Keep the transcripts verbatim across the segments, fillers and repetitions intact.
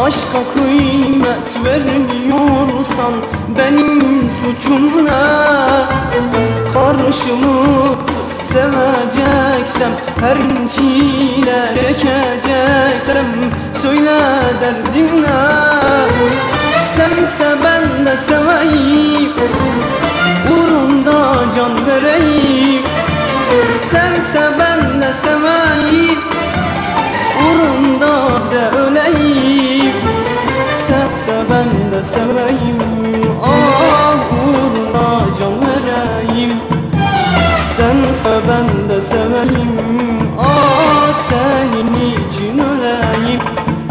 Aşka kıymet vermiyorsan benim suçum ne? Karşılıksız seveceksem, her çile çekeceksem, söyle derdim ne? Sense ben de seveyim, uğrunda can vereyim. Sense ben de seveyim, uğrunda da öleyim. Sense ben de seveyim, ah uğruna can vereyim. Sense ben de seveyim, ah senin için öleyim.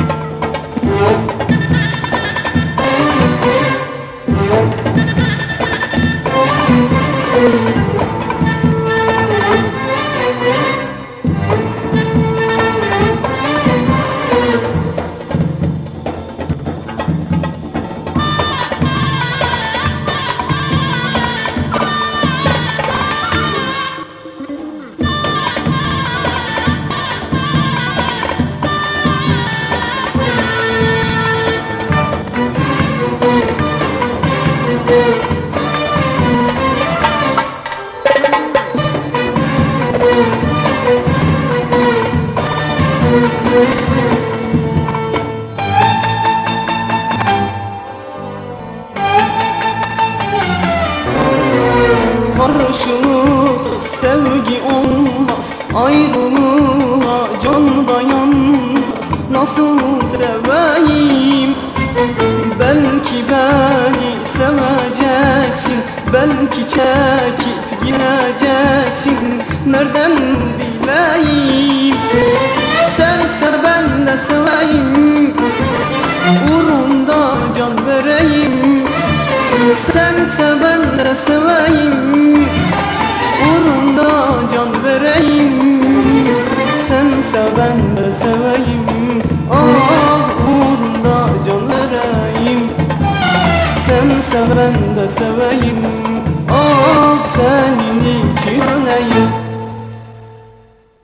Karşılıksız sevgi olmaz, ayrılığa can dayanmaz. Nasıl seveyim? Belki beni seveceksin, belki çekip gideceksin. Nereden bileyim? Sense ben de seveyim, uğrunda can vereyim. Sense ben de seveyim, uğrunda can vereyim. Sense ben de seveyim.